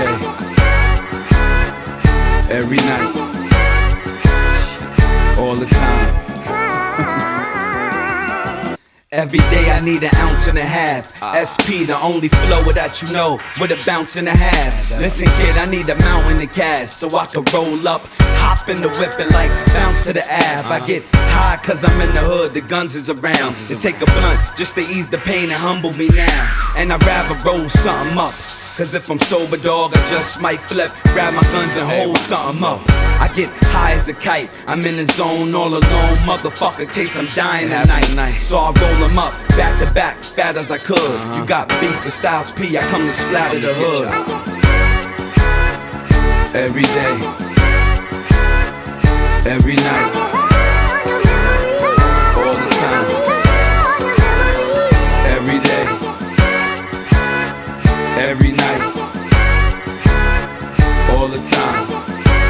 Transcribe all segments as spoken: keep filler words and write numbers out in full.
day, every night, all the time. Every day I need an ounce and a half. S P, the only flow that you know, with a bounce and a half. Listen kid, I need a mountain of cash, so I can roll up, hop in the whip and like bounce to the Ave. I get high cause I'm in the hood, the guns is around. To take a blunt, just to ease the pain and humble me now. And I'd rather roll something up, cause if I'm sober dog, I just might flip, grab my guns and hold something up. I get high as a kite, I'm in the zone all alone, motherfucker, case I'm dying tonight. So I roll them up, back to back, fat as I could. You got beef with Styles P, I come to splatter the hood. Every day, every night, all the time. Every day, every night, all the time.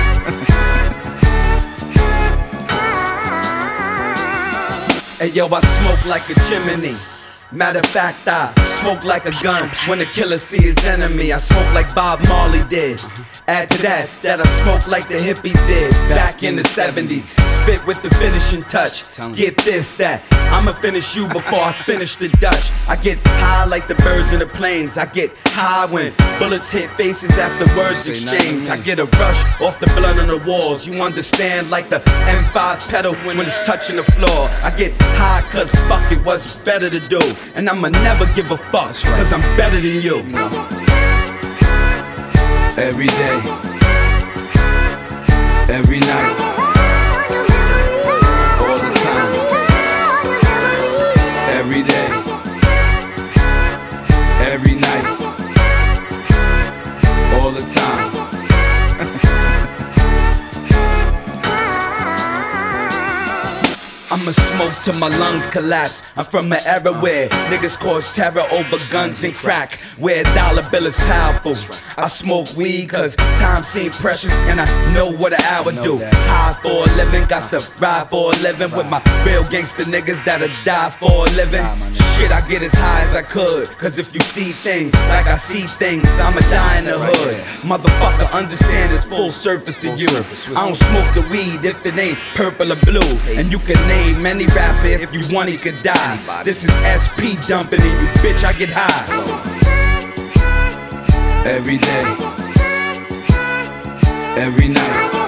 Hey yo, I smoke like a chimney. Matter of fact, I smoke like a gun when a killer see his enemy. I smoke like Bob Marley did. Add to that, that I smoke like the hippies did back in the seventies. Spit with the finishing touch. Get this, that I'ma finish you before I finish the Dutch. I get high like the birds in the planes. I get high when bullets hit faces after words exchange. I get a rush off the blood on the walls. You understand, like the M five pedal when it's touching the floor. I get high cause fuck it, what's better to do. And I'ma never give a fuck cause I'm better than you. Every day, every night, all the time. Every day, every night, all the time. I'ma smoke till my lungs collapse. I'm from an era where niggas cause terror over guns and crack, where a dollar bill is powerful. I smoke weed cause time seems precious and I know what an hour do. High for a living, got to ride for a living with my real gangster niggas that'll die for a living. Shit, I get as high as I could, cause if you see things like I see things, I'ma die in the hood. Motherfucker, understand it's full surface to you. I don't smoke the weed if it ain't purple or blue. And you can name any rapper if you want, he could die. This is S P dumping in you, bitch, I get high. Every day, every night.